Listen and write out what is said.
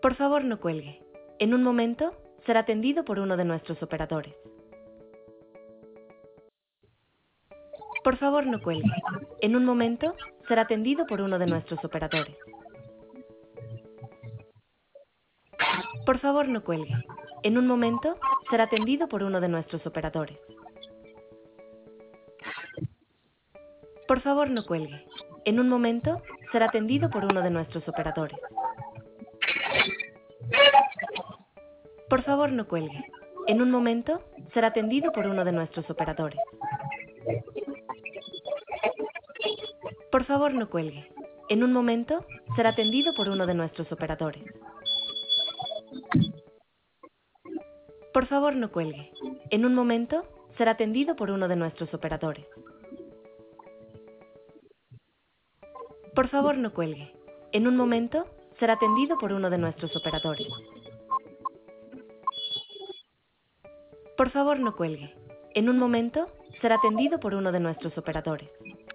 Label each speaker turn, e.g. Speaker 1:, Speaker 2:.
Speaker 1: Por favor, no cuelgue. En un momento, será atendido por uno de nuestros operadores. Por favor, no cuelgue. En un momento, será atendido por uno de nuestros operadores. Por favor, no cuelgue. En un momento, será atendido por uno de nuestros operadores. Por favor, no cuelgue. En un momento, será atendido por uno de nuestros operadores. Por favor, no cuelgue. En un momento, será atendido por uno de nuestros operadores. Por favor, no cuelgue. En un momento, será atendido por uno de nuestros operadores. Por favor, no cuelgue. En un momento, será atendido por uno de nuestros operadores. Por favor, no cuelgue. En un momento, será atendido por uno de nuestros operadores. Por favor, no cuelgue. En un momento, será atendido por uno de nuestros operadores.